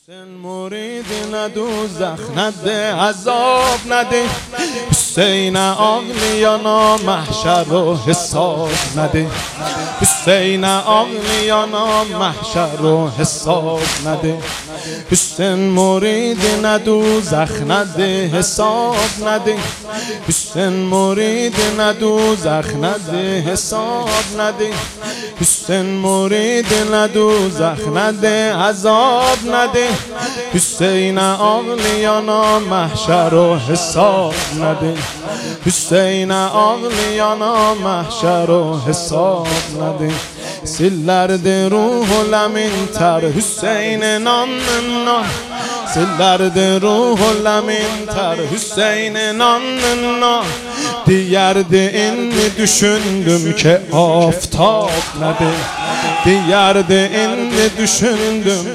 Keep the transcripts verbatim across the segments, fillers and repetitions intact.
حسین مرید ندوزخ نده عذاب نده، حسین عاقلیانا محشر و حساب نده، حسین عاقلیانا محشر و حساب نده، حسین مرید ندوزخ نده حساب نده، حسین مرید ندوزخ نده حساب نده، حسین مرید ندوزخ نده عذاب نده، حسین عاقلیانا محشر و حساب نده، حسین عاقلیانا محشر و حساب نده. سیلرد روح و لمین تر حسین نان نان، سیلرد روح و لمین تر Hüseyin نان نان. Diyerdi inni düşündüm ki aftap nedir, diyerdi inni düşündüm.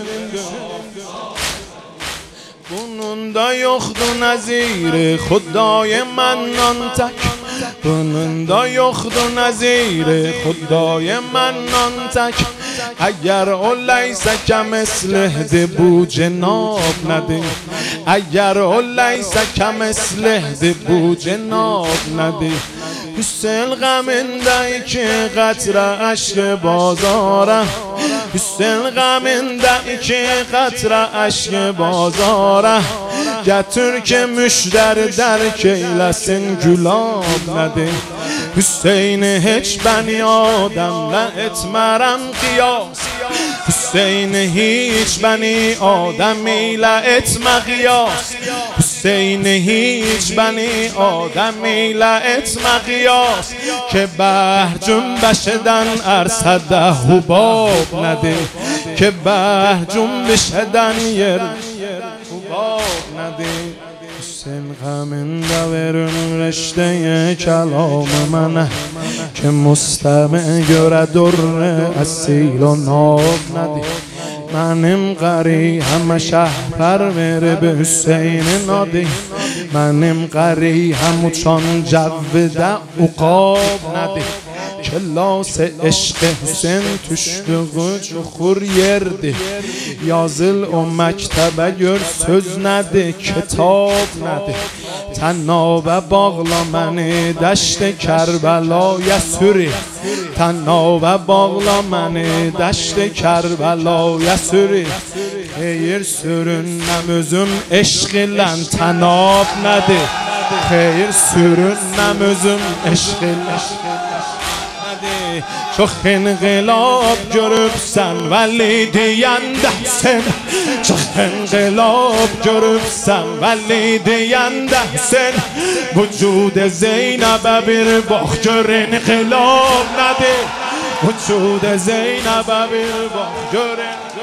Bunun da yoktu naziri Xudday Mannan tek, bunun da yoktu naziri Xudday Mannan tek. اگر او لیس کمثله بو جناب نده، اگر او لیس کمثله بو جناب نده. حسین غمنده که قطره اشک بازاره، حسین غمنده که قطره اشک بازاره. Getir ki müşter derk eylesin gülab nədir. Hüseyni heç bəni adəmlə etmərəm qiyas, Hüseyni heç bəni adəm ilə etmə qiyas, Hüseyni heç bəni adəm ilə etmə qiyas. Ki bəhr cünbəş edən ərsədə hubab nədir, ki bəhr cünbəş edən yer hubab nədir. Hüseyin غمنده verun رشته کلام منه که مستمع göre در اصیل و ناب نده. منم قری همه شهر پرور به حسین ناده، منم قری همو چان جوده عقاب نده. کلاس عشق حسین tuşduğu çukur yerdi. Yazıl o məktəbə gör söz nədir, kitab nədir. Tənnabe bağla məni dəşt Kərbəlaya sürü, tənnabe bağla məni dəşt Kərbəlaya sürü. Xeyir sürünəm özüm eşq ilə tənab nədir, xeyir sürünəm özüm eşq ilə. Çox inqilab görübsən vəli deyəndə Hüseyin, çox inqilab görübsən vəli deyəndə Hüseyin. Vücud Zeynəbə bir bax gör inqilab nədir, vücud Zeynəbə bir bax gör inqilab.